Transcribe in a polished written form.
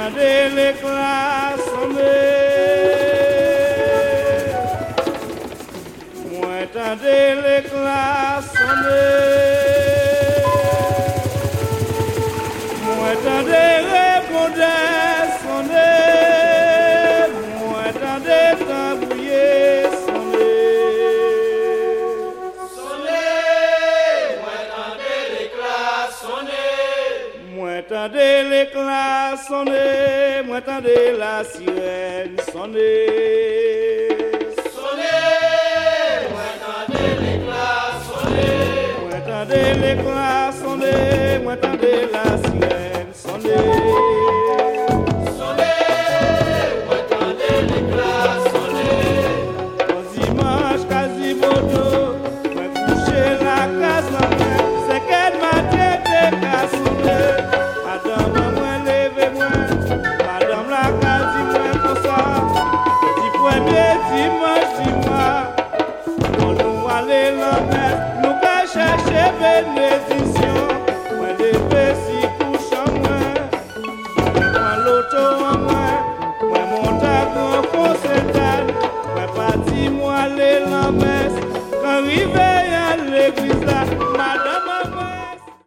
tendez l'éclat sonner. Moi tendez l'éclat sonner. Moi tendez répondez sonner. Moi tendez tambouiller sonner. Sonner, moi tendez l'éclat sonner. Moi tendez l'éclat sonner, moi tendez la sirène sonner. Sonner, moi tendez l'éclat sonner. Moi tendez l'éclat sonner, moi tendez la sirène sonner. Sonner, moi tendez l'éclat sonner. Au dimanche Quasimodo, moi coucher la case la main, c'est qu'elle m'a traité qu'à sonner. Madame, moi levez-moi, madame la case dis-moi comme ça. Dis premier dimanche, dis-moi, quand nous allons la mer, nous allons chercher bénédiction. Moi lever si couche en moi, moi l'auto en moi, moi monte à grand conseil, moi parti, moi aller la messe, quand arrivé